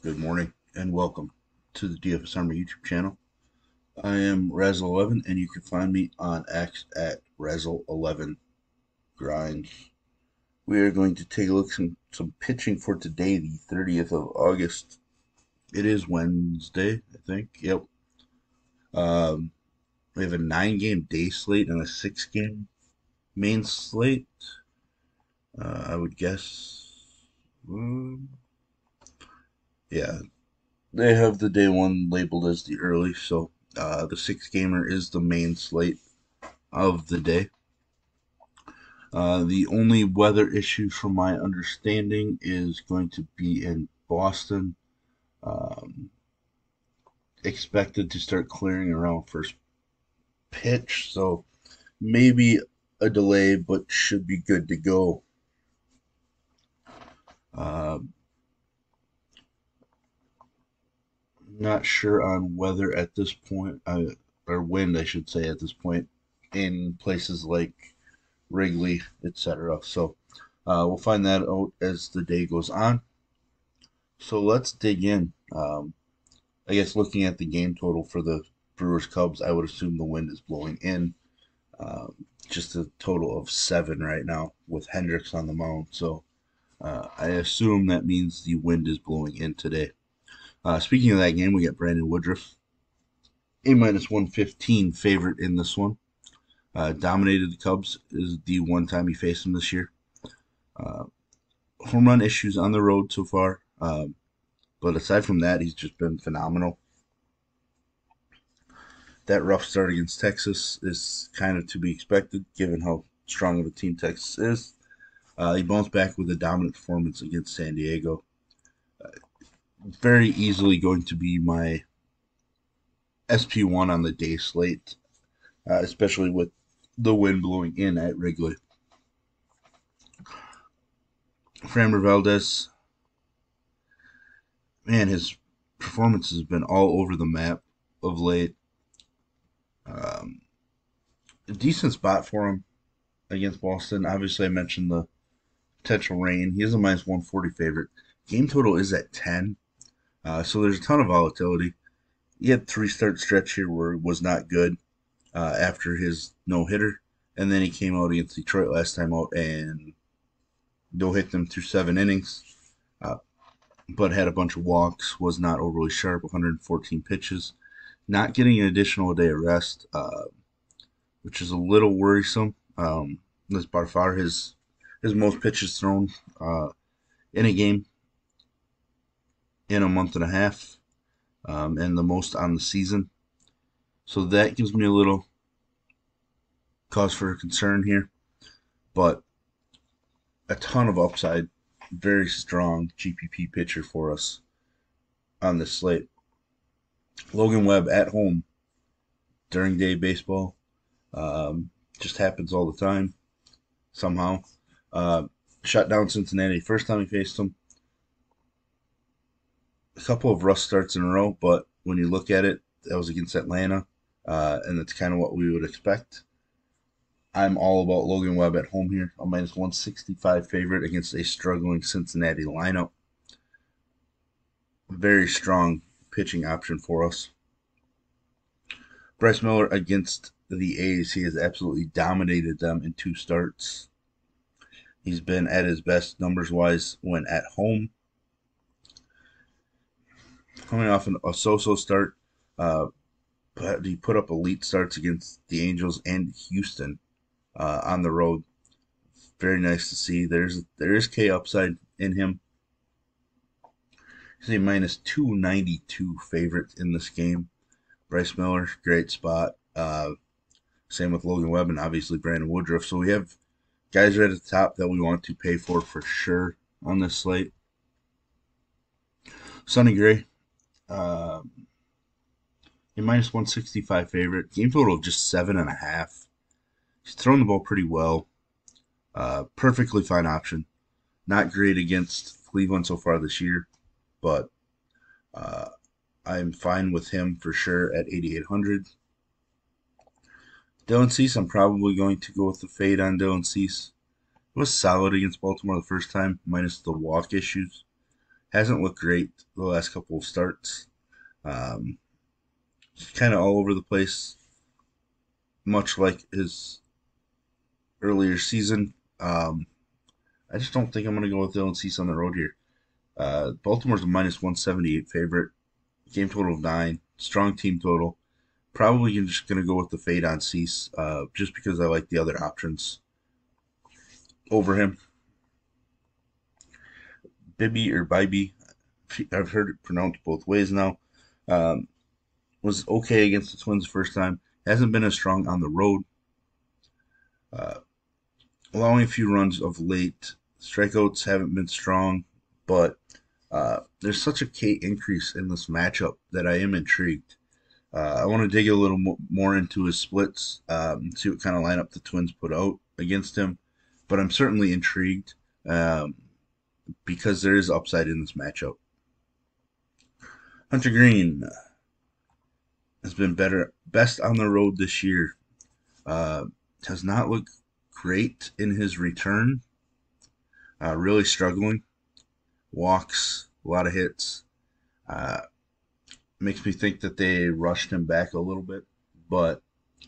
Good morning and welcome to the DFS Army YouTube channel. I am Razzle11 and you can find me on X at Razzle11 Grinds. We are going to take a look at some pitching for today, the 30th of August. It is Wednesday, I think. Yep. Um, we have a 9-game day slate and a 6-game main slate. I would guess. Yeah, they have the day one labeled as the early, so the 6-gamer is the main slate of the day. The only weather issue, from my understanding, is going to be in Boston. Um, Expected to start clearing around first pitch, so maybe a delay, but should be good to go. Uh, Not sure on weather at this point, or wind, I should say, at this point, in places like Wrigley, etc. So we'll find that out as the day goes on. So let's dig in. I guess looking at the game total for the Brewers Cubs, I would assume the wind is blowing in. Just a total of 7 right now with Hendricks on the mound. So I assume that means the wind is blowing in today. Speaking of that game, we got Brandon Woodruff, A minus 115 favorite in this one. Dominated the Cubs is the one time he faced them this year. Uh, Home run issues on the road so far. But aside from that, he's just been phenomenal. That rough start against Texas is kind of to be expected, given how strong of a team Texas is. He bounced back with a dominant performance against San Diego. Very easily going to be my SP1 on the day slate, especially with the wind blowing in at Wrigley. Framber Valdez, man, his performance has been all over the map of late. Um, a decent spot for him against Boston. Obviously, I mentioned the potential rain. He is a minus 140 favorite. Game total is at 10, so there's a ton of volatility. He had 3-start stretch here where it was not good after his no hitter, and then he came out against Detroit last time out and no hit them through 7 innings. But had a bunch of walks, was not overly sharp, 114 pitches, not getting an additional day of rest, which is a little worrisome. That's by far his most pitches thrown in a game in a month and a half, and the most on the season. So that gives me a little cause for concern here, but a ton of upside. Very strong GPP pitcher for us on this slate. Logan Webb at home during day baseball. Just happens all the time, somehow. Shut down Cincinnati first time he faced them. A couple of rough starts in a row, but when you look at it, that was against Atlanta, and that's kind of what we would expect. I'm all about Logan Webb at home here, a minus 165 favorite against a struggling Cincinnati lineup. Very strong pitching option for us. Bryce Miller against the A's. He has absolutely dominated them in 2 starts. He's been at his best numbers wise when at home. Coming off a so-so start, but he put up elite starts against the Angels and Houston on the road. Very nice to see. There is K upside in him. He's a minus 292 favorite in this game. Bryce Miller, great spot. Same with Logan Webb and obviously Brandon Woodruff. So we have guys right at the top that we want to pay for sure on this slate. Sonny Gray, a minus 165 favorite. Game total of just 7.5. He's thrown the ball pretty well. Perfectly fine option. Not great against Cleveland so far this year, but I'm fine with him for sure at 8,800. Dylan Cease, I'm probably going to go with the fade on Dylan Cease. It was solid against Baltimore the first time, minus the walk issues. Hasn't looked great the last couple of starts. Um, kind of all over the place, much like his earlier season. Um, I just don't think I'm going to go with Dylan Cease on the road here. Baltimore's a minus 178 favorite. Game total of 9. Strong team total. Probably just going to go with the fade on Cease just because I like the other options over him. Bibby or Bibby, I've heard it pronounced both ways now. Um, was okay against the Twins the first time. Hasn't been as strong on the road. Uh, Allowing a few runs of late. Strikeouts haven't been strong, but there's such a K increase in this matchup that I am intrigued. I want to dig a little more into his splits, see what kind of lineup the Twins put out against him. But I'm certainly intrigued um, because there is upside in this matchup. Hunter Green has been best on the road this year. Uh, has not looked great in his return. Really struggling. Walks, a lot of hits. Uh, Makes me think that they rushed him back a little bit, but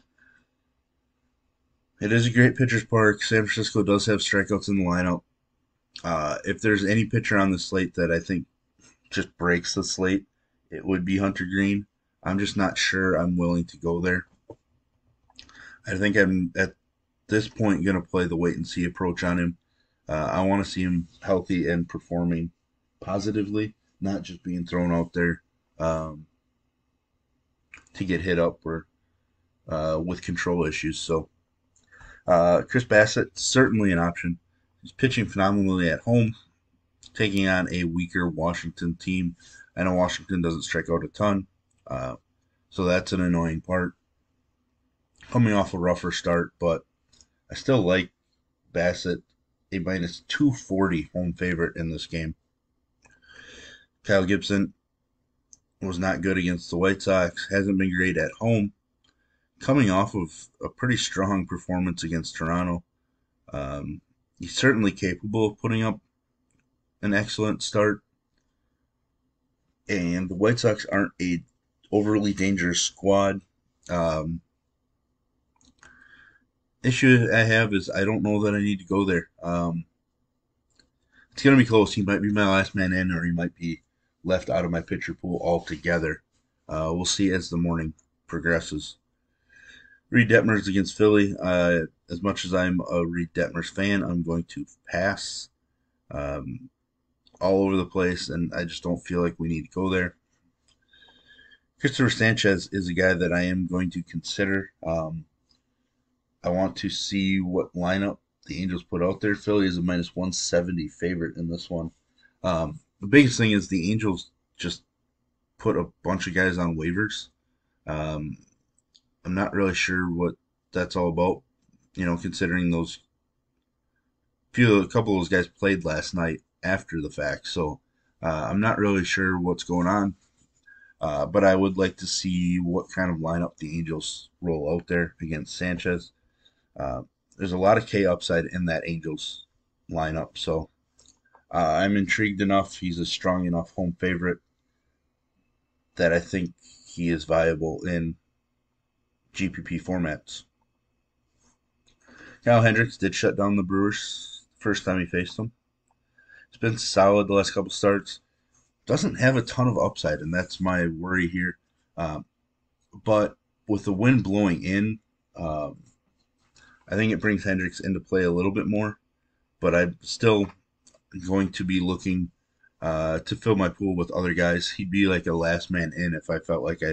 it is a great pitcher's park. San Francisco does have strikeouts in the lineup. If there's any pitcher on the slate that I think just breaks the slate, it would be Hunter Green. I'm just not sure I'm willing to go there. I think I'm at this point going to play the wait and see approach on him. I want to see him healthy and performing positively, not just being thrown out there um, to get hit up or with control issues. So Chris Bassett certainly an option. He's pitching phenomenally at home, taking on a weaker Washington team. I know Washington doesn't strike out a ton, uh, so that's an annoying part. Coming off a rougher start, but I still like Bassett, a minus 240 home favorite in this game. Kyle Gibson was not good against the White Sox, hasn't been great at home. Coming off of a pretty strong performance against Toronto, um, he's certainly capable of putting up an excellent start. And the White Sox aren't a overly dangerous squad. Um, Issue I have is I don't know that I need to go there. It's going to be close. He might be my last man in, or he might be left out of my pitcher pool altogether. We'll see as the morning progresses. Reed Detmers against Philly. As much as I'm a Reed Detmers fan, I'm going to pass um, all over the place, and I just don't feel like we need to go there. Christopher Sanchez is a guy that I am going to consider. I want to see what lineup the Angels put out there. Philly is a minus 170 favorite in this one. The biggest thing is the Angels just put a bunch of guys on waivers. Um, I'm not really sure what that's all about. Considering a couple of those guys played last night after the fact, so I'm not really sure what's going on. But I would like to see what kind of lineup the Angels roll out there against Sanchez. Uh, there's a lot of K upside in that Angels lineup, so I'm intrigued enough. He's a strong enough home favorite that I think he is viable in GPP formats. Kyle Hendricks did shut down the Brewers first time he faced them. It's been solid the last couple starts. Doesn't have a ton of upside, and that's my worry here. Um, but with the wind blowing in, um, I think it brings Hendricks into play a little bit more. But I'm still going to be looking to fill my pool with other guys. He'd be like a last man in if I felt like I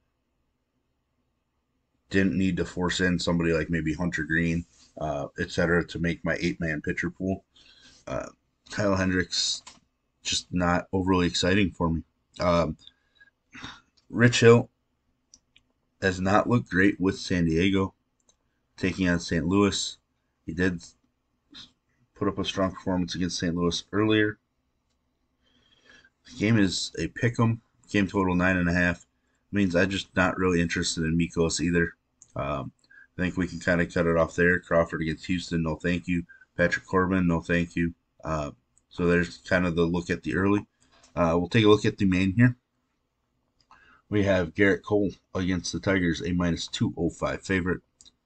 didn't need to force in somebody like maybe Hunter Green, etc., to make my 8-man pitcher pool. Uh, Kyle Hendricks just not overly exciting for me. Um, Rich Hill has not looked great with San Diego, taking on St. Louis. He did put up a strong performance against St. Louis earlier. The game is a pick 'em. Game total 9.5. Means I'm just not really interested in Mikos either. I think we can kind of cut it off there. Crawford against Houston, no thank you. Patrick Corbin, no thank you. So there's kind of the look at the early. We'll take a look at the main here. We have Garrett Cole against the Tigers, a minus 205 favorite.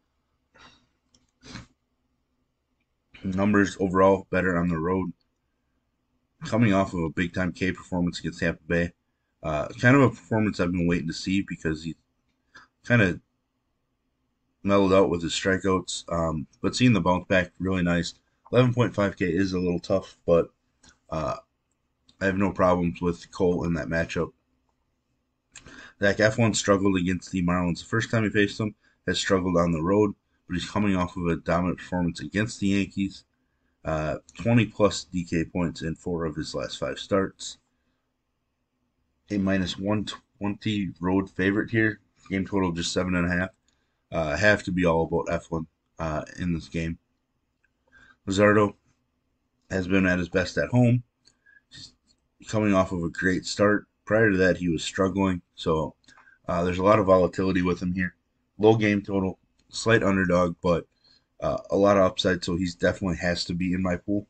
Numbers overall better on the road. Coming off of a big time K performance against Tampa Bay. Kind of a performance I've been waiting to see because he kind of mellowed out with his strikeouts. But seeing the bounce back, really nice. 11.5K is a little tough, but uh, I have no problems with Cole in that matchup. Zach Eflin struggled against the Marlins the first time he faced them, has struggled on the road, but he's coming off of a dominant performance against the Yankees. 20 plus DK points in 4 of his last 5 starts. A minus 120 road favorite here. Game total just 7.5. Have to be all about Eflin in this game. Luzardo has been at his best at home. He's coming off of a great start. Prior to that, he was struggling. So there's a lot of volatility with him here. Low game total, slight underdog, but a lot of upside. So he's definitely has to be in my pool.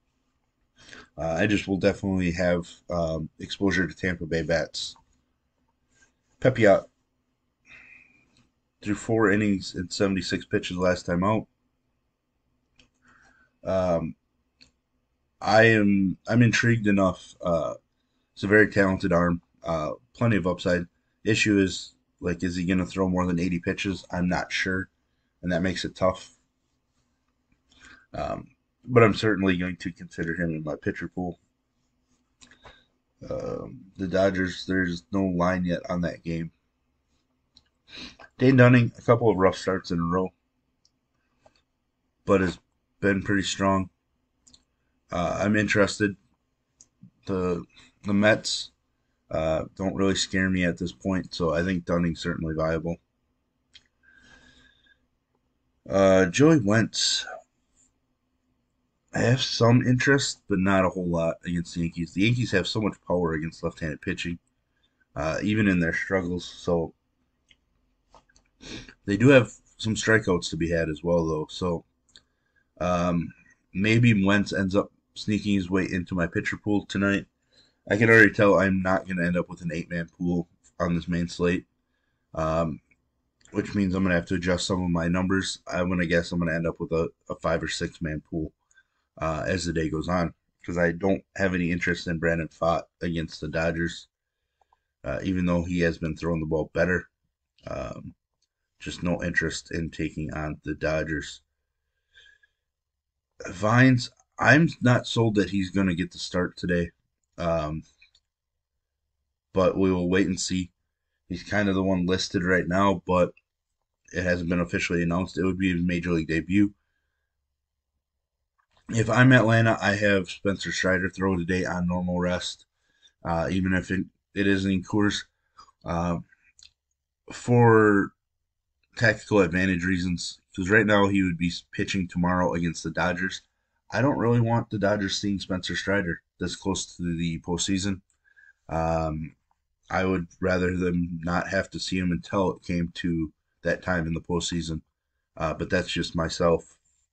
I just will definitely have exposure to Tampa Bay bats. Pepiot threw 4 innings and 76 pitches last time out. Um, I'm intrigued enough. It's a very talented arm, plenty of upside. Issue is like, is he going to throw more than 80 pitches? I'm not sure, and that makes it tough. Um, but I'm certainly going to consider him in my pitcher pool. The Dodgers, there's no line yet on that game. Dane Dunning, a couple of rough starts in a row, but has been pretty strong. I'm interested. The Mets don't really scare me at this point, so I think Dunning's certainly viable. Joey Wentz, I have some interest, but not a whole lot against the Yankees. The Yankees have so much power against left-handed pitching, even in their struggles. So they do have some strikeouts to be had as well, though. So um, maybe Wentz ends up sneaking his way into my pitcher pool tonight. I can already tell I'm not going to end up with an 8-man pool on this main slate, um, which means I'm going to have to adjust some of my numbers. I'm going to guess I'm going to end up with a 5 or 6-man pool as the day goes on because I don't have any interest in Brandon Pfaadt against the Dodgers, even though he has been throwing the ball better. Um, just no interest in taking on the Dodgers. Vines, I'm not sold that he's going to get the start today, um, but we will wait and see. He's kind of the one listed right now, but it hasn't been officially announced. It would be his major league debut. If I'm Atlanta, I have Spencer Strider throw today on normal rest, even if it is in Coors. Uh, for tactical advantage reasons, because right now he would be pitching tomorrow against the Dodgers. I don't really want the Dodgers seeing Spencer Strider this close to the postseason. Um, I would rather them not have to see him until it came to that time in the postseason. But that's just myself.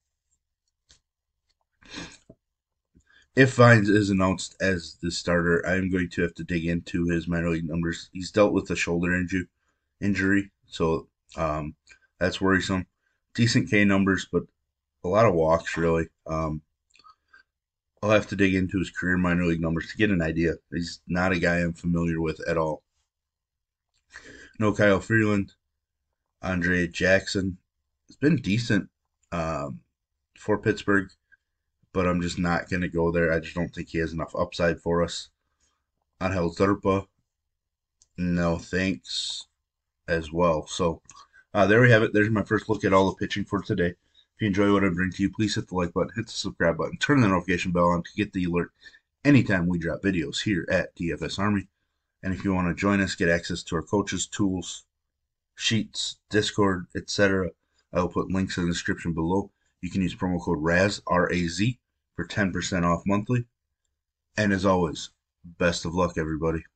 If Vines is announced as the starter, I am going to have to dig into his minor league numbers. He's dealt with a shoulder injury, so that's worrisome. Decent K numbers, but a lot of walks, really. I'll have to dig into his career minor league numbers to get an idea. He's not a guy I'm familiar with at all. No Kyle Freeland, Andre Jackson. It's been decent for Pittsburgh, but I'm just not going to go there. I just don't think he has enough upside for us. Angel Zerpa, no thanks as well. So there we have it. There's my first look at all the pitching for today. If you enjoy what I bring to you, please hit the like button, hit the subscribe button, turn the notification bell on to get the alert anytime we drop videos here at DFS Army. And if you want to join us, get access to our coaches, tools, sheets, Discord, etc., I will put links in the description below. You can use promo code RAZ, R-A-Z, for 10% off monthly. And as always, best of luck, everybody.